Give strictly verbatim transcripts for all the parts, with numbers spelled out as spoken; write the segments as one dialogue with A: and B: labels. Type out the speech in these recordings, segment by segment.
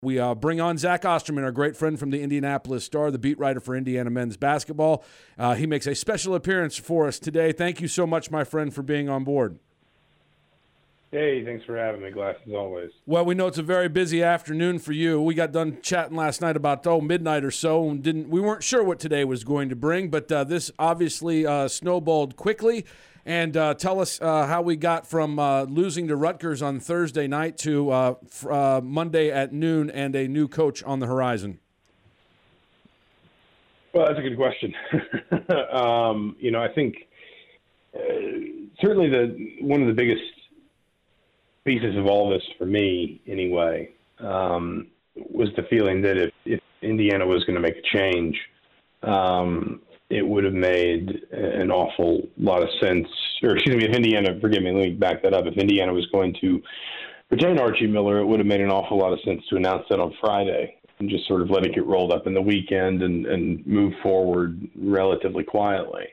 A: We uh, bring on Zach Osterman, our great friend from the Indianapolis Star, the beat writer for Indiana men's basketball. Uh, he makes a special appearance for us today. Thank you so much, my friend, for being on board.
B: Hey, thanks for having me, Glass, as always.
A: Well, we know it's a very busy afternoon for you. We got done chatting last night about, oh, midnight or so, and didn't we weren't sure what today was going to bring, but uh, this obviously uh, snowballed quickly. And uh, tell us uh, how we got from uh, losing to Rutgers on Thursday night to uh, f- uh, Monday at noon and a new coach on the horizon.
B: Well, that's a good question. um, you know, I think uh, certainly the one of the biggest pieces of all this for me, anyway, um, was the feeling that if, if Indiana was going to make a change, um, it would have made an awful lot of sense. Or excuse me, if Indiana, forgive me, let me back that up. If Indiana was going to retain Archie Miller, it would have made an awful lot of sense to announce that on Friday and just sort of let it get rolled up in the weekend and, and move forward relatively quietly.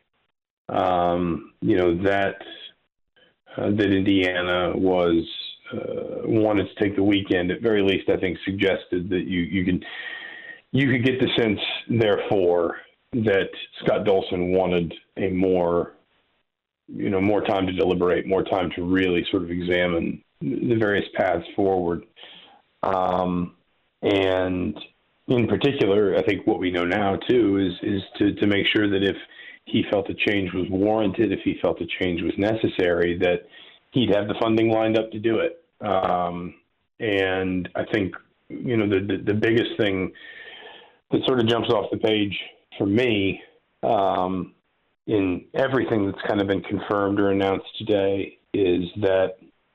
B: Um, you know, that uh, that Indiana was uh, wanted to take the weekend, at very least, I think suggested that you, you could you could get the sense, therefore, that Scott Dolson wanted a more, you know, more time to deliberate, more time to really sort of examine the various paths forward. Um, and in particular, I think what we know now too is, is to, to make sure that if he felt a change was warranted, if he felt a change was necessary, that he'd have the funding lined up to do it. Um, and I think, you know, the, the, the biggest thing that sort of jumps off the page for me, um, in everything that's kind of been confirmed or announced today, is that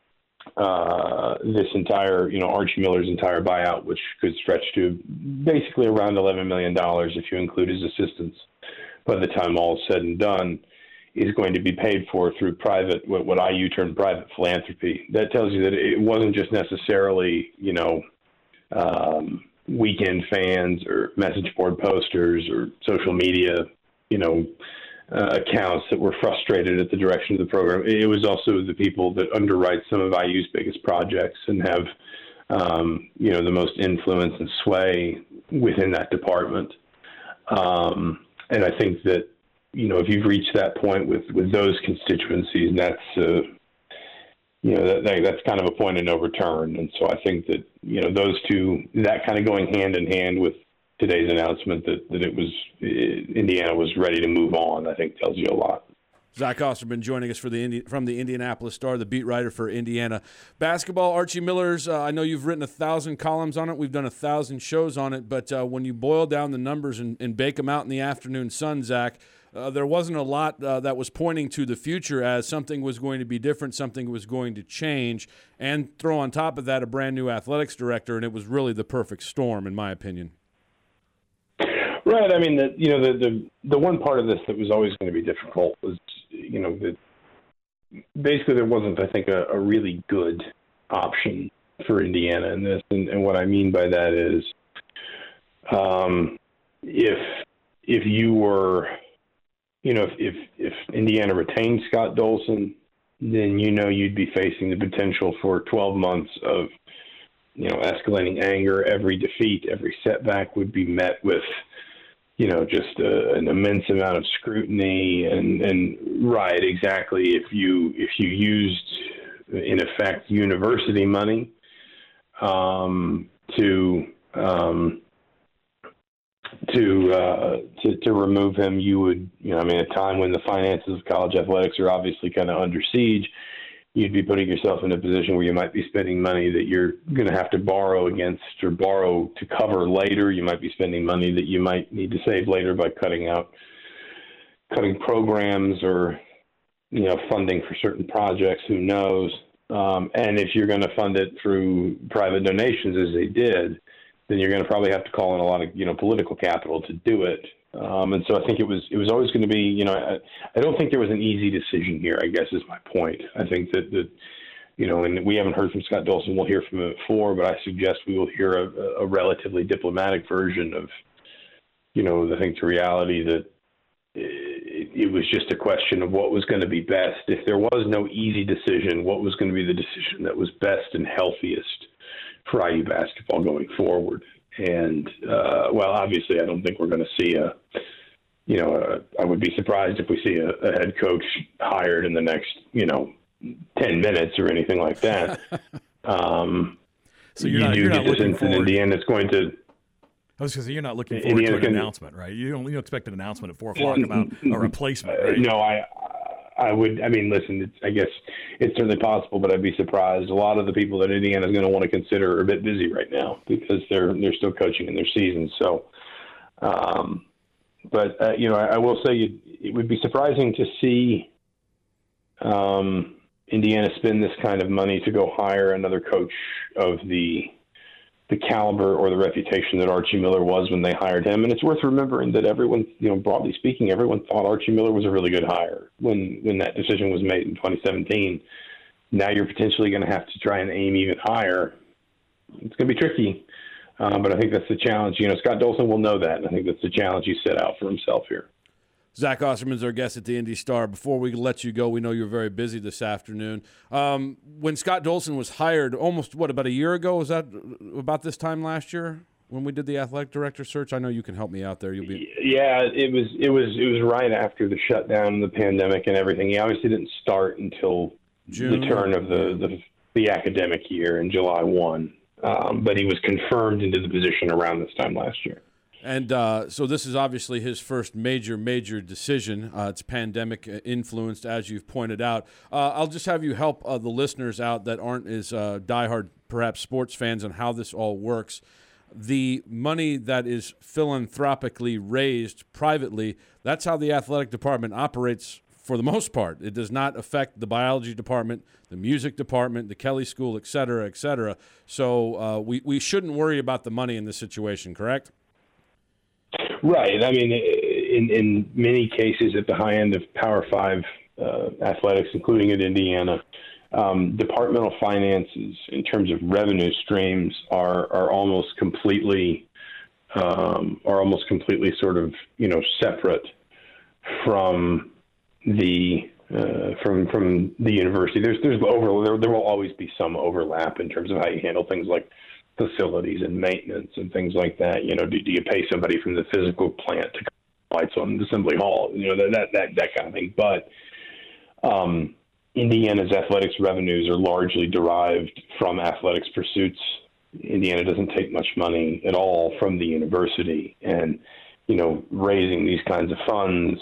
B: uh, this entire, you know, Archie Miller's entire buyout, which could stretch to basically around eleven million dollars if you include his assistants by the time all is said and done, is going to be paid for through private, what, what I U term private philanthropy. That tells you that it wasn't just necessarily, you know, um, weekend fans or message board posters or social media, you know, uh, accounts that were frustrated at the direction of the program. It was also the people that underwrite some of I U's biggest projects and have, um, you know, the most influence and sway within that department. Um, and I think that, you know, if you've reached that point with, with those constituencies, that's, uh, you know, that, that, that's kind of a point of no return. And so I think that, you know, those two, that kind of going hand in hand with today's announcement that, that it was, Indiana was ready to move on, I think tells you a lot.
A: Zach Osterman joining us for the Indi- from the Indianapolis Star, the beat writer for Indiana basketball. Archie Miller's, uh, I know you've written a thousand columns on it. We've done a thousand shows on it. But uh, when you boil down the numbers and, and bake them out in the afternoon sun, Zach, uh, there wasn't a lot uh, that was pointing to the future as something was going to be different, something was going to change, and throw on top of that a brand new athletics director, and it was really the perfect storm, in my opinion.
B: Right. I mean, the, you know, the, the the one part of this that was always going to be difficult was, you know, that basically there wasn't, I think, a, a really good option for Indiana in this. And, and what I mean by that is, um, if if you were, you know, if, if if Indiana retained Scott Dolson, then you know you'd be facing the potential for twelve months of, you know, escalating anger. Every defeat, every setback would be met with, you know, just uh, an immense amount of scrutiny and, and right, exactly. If you, if you used, in effect, university money um, to, um, to, uh, to, to remove him, you would, you know, I mean, at a time when the finances of college athletics are obviously kind of under siege, you'd be putting yourself in a position where you might be spending money that you're going to have to borrow against or borrow to cover later. You might be spending money that you might need to save later by cutting out, cutting programs or, you know, funding for certain projects, who knows. Um, and if you're going to fund it through private donations, as they did, then you're going to probably have to call in a lot of, you know, political capital to do it. Um, and so I think it was it was always going to be, you know, I, I don't think there was an easy decision here, I guess is my point. I think that, that, you know, and we haven't heard from Scott Dolson. We'll hear from him at four, but I suggest we will hear a, a relatively diplomatic version of, you know, I think the reality that it, it was just a question of what was going to be best. If there was no easy decision, what was going to be the decision that was best and healthiest for I U basketball going forward. And, uh, well, obviously, I don't think we're going to see a, you know, a, I would be surprised if we see a, a head coach hired in the next, you know, ten minutes or anything like that. um,
C: so you're
B: you
C: not,
B: do
C: you're
B: get
C: not
B: this
C: looking
B: instance
C: forward.
B: Indiana's going to.
C: I was going to say, you're not looking forward
B: Indiana's
C: to an
B: gonna,
C: announcement, right? You don't, you don't expect an announcement at four o'clock about a replacement, right?
B: No, I, I would. I mean, listen. It's, I guess it's certainly possible, but I'd be surprised. A lot of the people that Indiana is going to want to consider are a bit busy right now because they're they're still coaching in their season. So, um, but uh, you know, I, I will say it, it would be surprising to see um, Indiana spend this kind of money to go hire another coach of the the caliber or the reputation that Archie Miller was when they hired him. And it's worth remembering that everyone, you know, broadly speaking, everyone thought Archie Miller was a really good hire when, when that decision was made in twenty seventeen. Now you're potentially going to have to try and aim even higher. It's going to be tricky, uh, but I think that's the challenge. You know, Scott Dolson will know that, and I think that's the challenge he set out for himself here.
A: Zach Osterman's our guest at the Indy Star. Before we let you go, we know you're very busy this afternoon. Um, when Scott Dolson was hired, almost, what, about a year ago? Was that about this time last year when we did the athletic director search? I know you can help me out there. You'll be.
B: Yeah, it was it was it was right after the shutdown, the pandemic, and everything. He obviously didn't start until June. The turn of the, the the academic year in July first, um, but he was confirmed into the position around this time last year.
A: And uh, so this is obviously his first major, major decision. Uh, it's pandemic influenced, as you've pointed out. Uh, I'll just have you help uh, the listeners out that aren't as uh, diehard, perhaps, sports fans on how this all works. The money that is philanthropically raised privately, that's how the athletic department operates for the most part. It does not affect the biology department, the music department, the Kelly School, et cetera, et cetera. So uh, we, we shouldn't worry about the money in this situation, correct?
B: Right. I mean, in in many cases at the high end of Power Five uh, athletics, including at Indiana, um, departmental finances in terms of revenue streams are are almost completely um, are almost completely sort of you know separate from the uh, from from the university. There's there's over there, there will always be some overlap in terms of how you handle things like facilities and maintenance and things like that. You know, do, do you pay somebody from the physical plant to lights on the assembly hall? You know, that that that kind of thing. But um, Indiana's athletics revenues are largely derived from athletics pursuits. Indiana doesn't take much money at all from the university, and you know, raising these kinds of funds.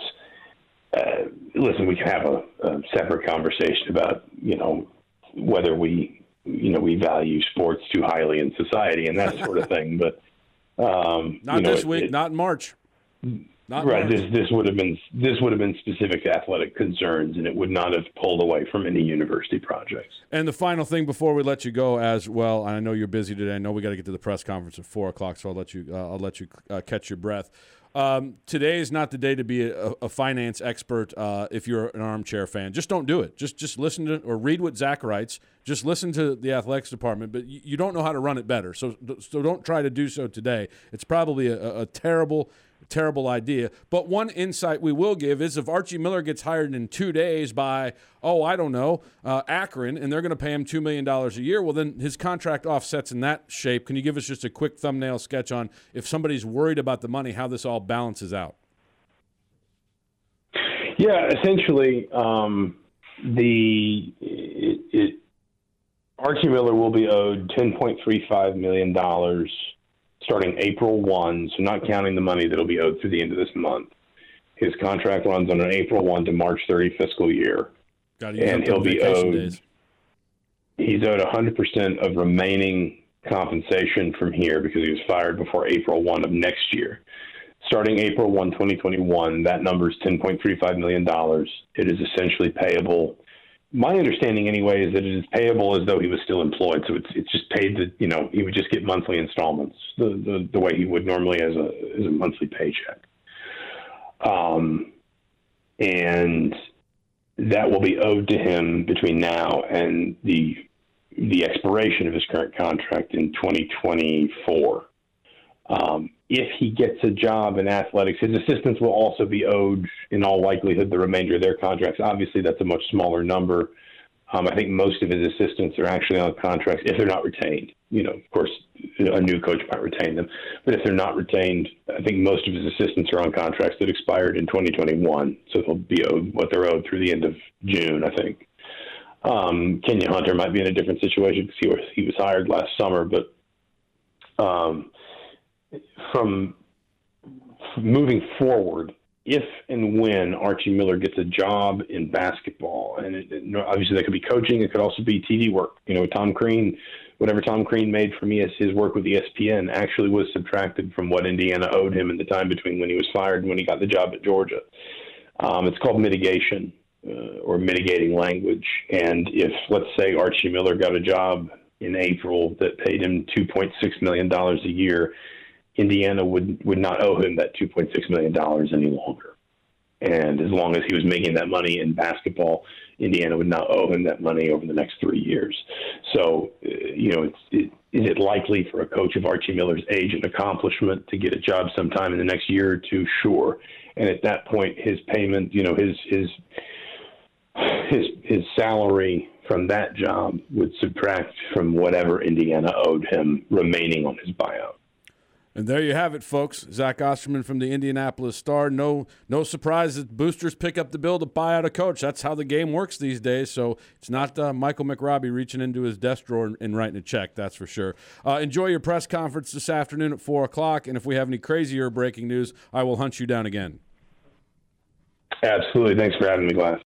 B: Uh, listen, we can have a, a separate conversation about you know whether we. you know, we value sports too highly in society and that sort of thing. But um,
A: not
B: you know,
A: this
B: it,
A: week,
B: it,
A: not in March. Not
B: right.
A: March.
B: This this would have been this would have been specific to athletic concerns, and it would not have pulled away from any university projects.
A: And the final thing before we let you go, as well, I know you're busy today. I know we got to get to the press conference at four o'clock, so I'll let you. Uh, I'll let you uh, catch your breath. Um, today is not the day to be a, a finance expert uh, if you're an armchair fan. Just don't do it. Just just listen to or read what Zach writes. Just listen to the athletics department, but you, you don't know how to run it better. So so don't try to do so today. It's probably a, a terrible, terrible idea. But one insight we will give is if Archie Miller gets hired in two days by, oh, I don't know, uh, Akron, and they're going to pay him two million dollars a year, well, then his contract offsets in that shape. Can you give us just a quick thumbnail sketch on if somebody's worried about the money, how this all balances out?
B: Yeah, essentially, um, the it, it, Archie Miller will be owed ten point three five million dollars starting April first, so not counting the money that will be owed through the end of this month. His contract runs on an April first to March thirtieth fiscal year.
A: Got
B: and he'll be owed,
A: days.
B: He's owed one hundred percent of remaining compensation from here because he was fired before April first of next year. Starting April first, twenty twenty-one, that number is ten point three five million dollars. It is essentially payable. My understanding, anyway, is that it is payable as though he was still employed. So it's it's just paid to, you know, he would just get monthly installments the the, the way he would normally as a as a monthly paycheck. Um, and that will be owed to him between now and the the expiration of his current contract in twenty twenty-four. Um, if he gets a job in athletics, his assistants will also be owed, in all likelihood, the remainder of their contracts. Obviously, that's a much smaller number. Um, I think most of his assistants are actually on contracts, if they're not retained, you know, of course, a new coach might retain them. But if they're not retained, I think most of his assistants are on contracts that expired in twenty twenty-one, so they'll be owed what they're owed through the end of June, I think. Um, Kenya Hunter might be in a different situation because he was, he was hired last summer, but um, from moving forward, if and when Archie Miller gets a job in basketball, and it, it, obviously that could be coaching, it could also be T V work. You know, Tom Crean, whatever Tom Crean made for me as his work with E S P N actually was subtracted from what Indiana owed him in the time between when he was fired and when he got the job at Georgia. Um, it's called mitigation. Uh, or mitigating language. And if, let's say, Archie Miller got a job in April that paid him two point six million dollars a year, Indiana would, would not owe him that two point six million dollars any longer. And as long as he was making that money in basketball, Indiana would not owe him that money over the next three years. So, uh, you know, it's, it, is it likely for a coach of Archie Miller's age and accomplishment to get a job sometime in the next year or two? Sure. And at that point, his payment, you know, his his his his salary from that job would subtract from whatever Indiana owed him remaining on his buyout.
A: And there you have it, folks. Zach Osterman from the Indianapolis Star. No no surprise that boosters pick up the bill to buy out a coach. That's how the game works these days. So it's not uh, Michael McRobbie reaching into his desk drawer and, and writing a check, that's for sure. Uh, enjoy your press conference this afternoon at four o'clock. And if we have any crazier breaking news, I will hunt you down again.
B: Absolutely. Thanks for having me, Glass.